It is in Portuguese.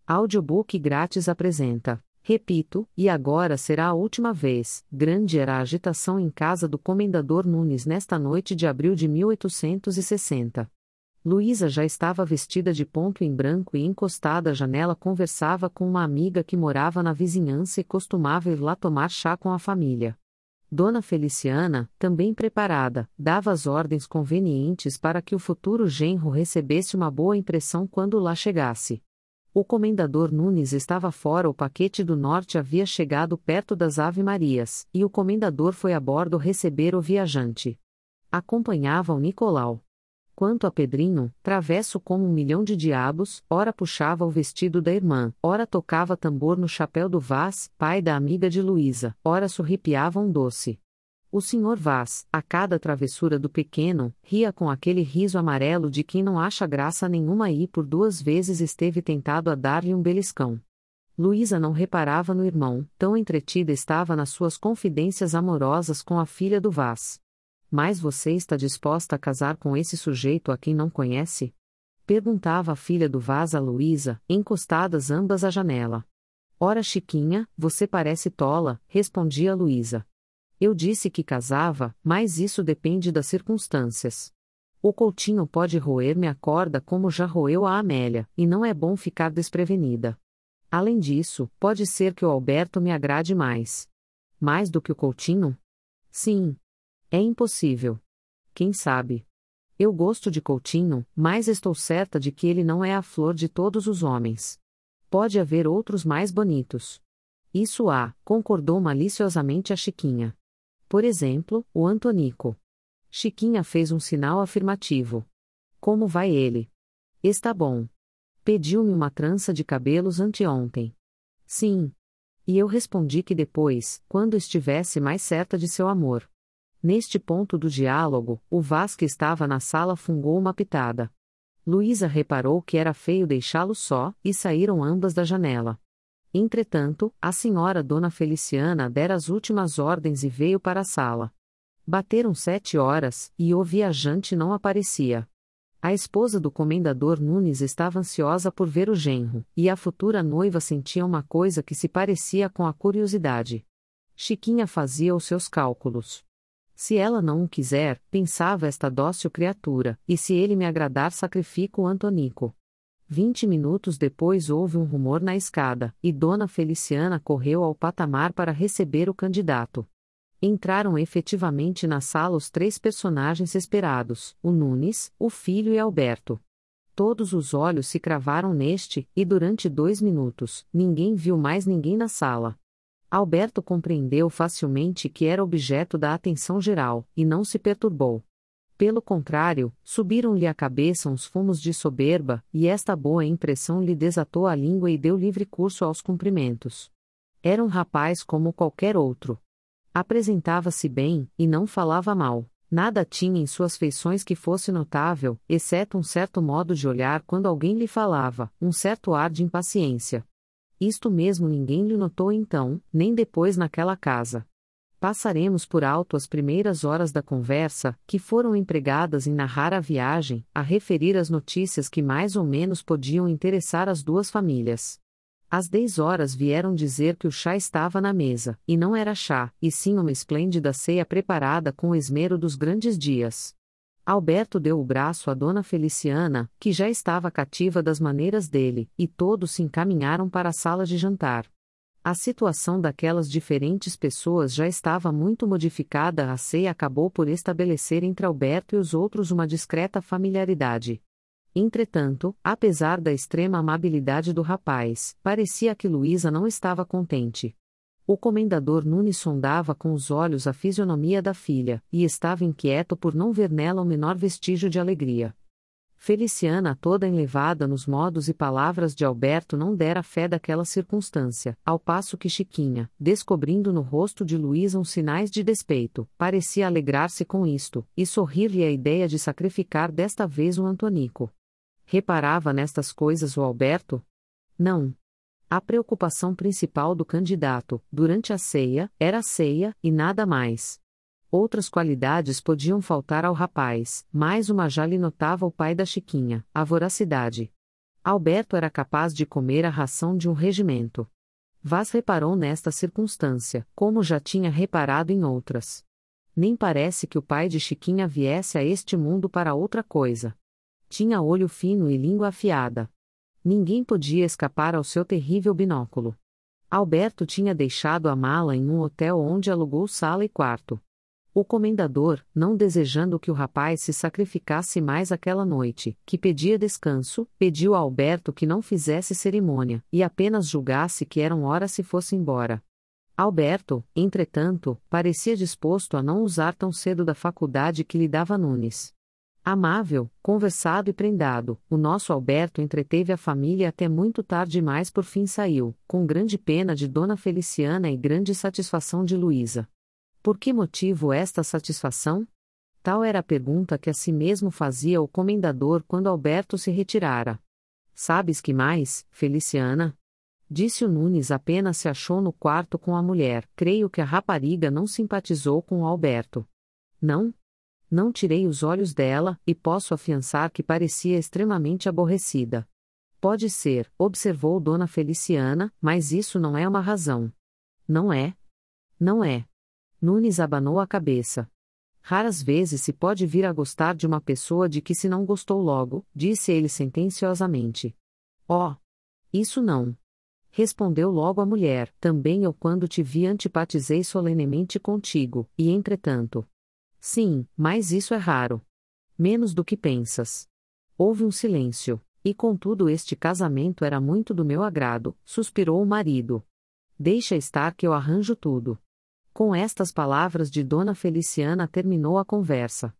Audiobook grátis apresenta. Repito, e agora será a última vez. Grande era a agitação em casa do comendador Nunes nesta noite de abril de 1860. Luísa já estava vestida de ponto em branco e encostada à janela conversava com uma amiga que morava na vizinhança e costumava ir lá tomar chá com a família. Dona Feliciana, também preparada, dava as ordens convenientes para que o futuro genro recebesse uma boa impressão quando lá chegasse. O comendador Nunes estava fora. O paquete do norte havia chegado perto das Ave-Marias, e o comendador foi a bordo receber o viajante. Acompanhava-o Nicolau. Quanto a Pedrinho, travesso como um milhão de diabos, ora puxava o vestido da irmã, ora tocava tambor no chapéu do Vaz, pai da amiga de Luísa, ora sorripiava um doce. O senhor Vaz, a cada travessura do pequeno, ria com aquele riso amarelo de quem não acha graça nenhuma e por 2 vezes esteve tentado a dar-lhe um beliscão. Luísa não reparava no irmão, tão entretida estava nas suas confidências amorosas com a filha do Vaz. Mas você está disposta a casar com esse sujeito a quem não conhece? Perguntava a filha do Vaz a Luísa, encostadas ambas à janela. Ora, Chiquinha, você parece tola, respondia Luísa. Eu disse que casava, mas isso depende das circunstâncias. O Coutinho pode roer-me a corda como já roeu a Amélia, e não é bom ficar desprevenida. Além disso, pode ser que o Alberto me agrade mais. Mais do que o Coutinho? Sim. É impossível. Quem sabe? Eu gosto de Coutinho, mas estou certa de que ele não é a flor de todos os homens. Pode haver outros mais bonitos. Isso há, concordou maliciosamente a Chiquinha. Por exemplo, o Antonico. Chiquinha fez um sinal afirmativo. Como vai ele? Está bom. Pediu-me uma trança de cabelos anteontem. Sim. E eu respondi que depois, quando estivesse mais certa de seu amor. Neste ponto do diálogo, o Vaz que estava na sala fungou uma pitada. Luísa reparou que era feio deixá-lo só, e saíram ambas da janela. Entretanto, a senhora Dona Feliciana dera as últimas ordens e veio para a sala. Bateram 7 horas, e o viajante não aparecia. A esposa do comendador Nunes estava ansiosa por ver o genro, e a futura noiva sentia uma coisa que se parecia com a curiosidade. Chiquinha fazia os seus cálculos. Se ela não o quiser, pensava esta dócil criatura, e se ele me agradar sacrifico o Antonico. 20 minutos depois houve um rumor na escada, e Dona Feliciana correu ao patamar para receber o candidato. Entraram efetivamente na sala os 3 personagens esperados, o Nunes, o filho e Alberto. Todos os olhos se cravaram neste, e durante 2 minutos, ninguém viu mais ninguém na sala. Alberto compreendeu facilmente que era objeto da atenção geral, e não se perturbou. Pelo contrário, subiram-lhe à cabeça uns fumos de soberba, e esta boa impressão lhe desatou a língua e deu livre curso aos cumprimentos. Era um rapaz como qualquer outro. Apresentava-se bem, e não falava mal. Nada tinha em suas feições que fosse notável, exceto um certo modo de olhar quando alguém lhe falava, um certo ar de impaciência. Isto mesmo ninguém lhe notou então, nem depois naquela casa. Passaremos por alto as primeiras horas da conversa, que foram empregadas em narrar a viagem, a referir as notícias que mais ou menos podiam interessar as 2 famílias. Às 10 horas vieram dizer que o chá estava na mesa, e não era chá, e sim uma esplêndida ceia preparada com o esmero dos grandes dias. Alberto deu o braço a Dona Feliciana, que já estava cativa das maneiras dele, e todos se encaminharam para a sala de jantar. A situação daquelas diferentes pessoas já estava muito modificada. A ceia acabou por estabelecer entre Alberto e os outros uma discreta familiaridade. Entretanto, apesar da extrema amabilidade do rapaz, parecia que Luísa não estava contente. O comendador Nunes sondava com os olhos a fisionomia da filha, e estava inquieto por não ver nela o menor vestígio de alegria. Feliciana, toda enlevada nos modos e palavras de Alberto, não dera fé daquela circunstância, ao passo que Chiquinha, descobrindo no rosto de Luísa uns sinais de despeito, parecia alegrar-se com isto, e sorrir-lhe a ideia de sacrificar desta vez o Antonico. Reparava nestas coisas o Alberto? Não. A preocupação principal do candidato, durante a ceia, era a ceia, e nada mais. Outras qualidades podiam faltar ao rapaz, mas uma já lhe notava o pai da Chiquinha, a voracidade. Alberto era capaz de comer a ração de um regimento. Vaz reparou nesta circunstância, como já tinha reparado em outras. Nem parece que o pai de Chiquinha viesse a este mundo para outra coisa. Tinha olho fino e língua afiada. Ninguém podia escapar ao seu terrível binóculo. Alberto tinha deixado a mala em um hotel onde alugou sala e quarto. O comendador, não desejando que o rapaz se sacrificasse mais aquela noite, que pedia descanso, pediu a Alberto que não fizesse cerimônia, e apenas julgasse que eram horas se fosse embora. Alberto, entretanto, parecia disposto a não usar tão cedo da faculdade que lhe dava Nunes. Amável, conversado e prendado, o nosso Alberto entreteve a família até muito tarde e mais por fim saiu, com grande pena de Dona Feliciana e grande satisfação de Luísa. Por que motivo esta satisfação? Tal era a pergunta que a si mesmo fazia o comendador quando Alberto se retirara. Sabes que mais, Feliciana? Disse o Nunes apenas se achou no quarto com a mulher. Creio que a rapariga não simpatizou com o Alberto. Não? Não tirei os olhos dela, e posso afiançar que parecia extremamente aborrecida. Pode ser, observou Dona Feliciana, mas isso não é uma razão. Não é? Não é. Nunes abanou a cabeça. Raras vezes se pode vir a gostar de uma pessoa de que se não gostou logo, disse ele sentenciosamente. Oh! Isso não. Respondeu logo a mulher, também eu quando te vi antipatizei solenemente contigo, e entretanto. Sim, mas isso é raro. Menos do que pensas. Houve um silêncio, e contudo este casamento era muito do meu agrado, suspirou o marido. Deixa estar que eu arranjo tudo. Com estas palavras de Dona Feliciana terminou a conversa.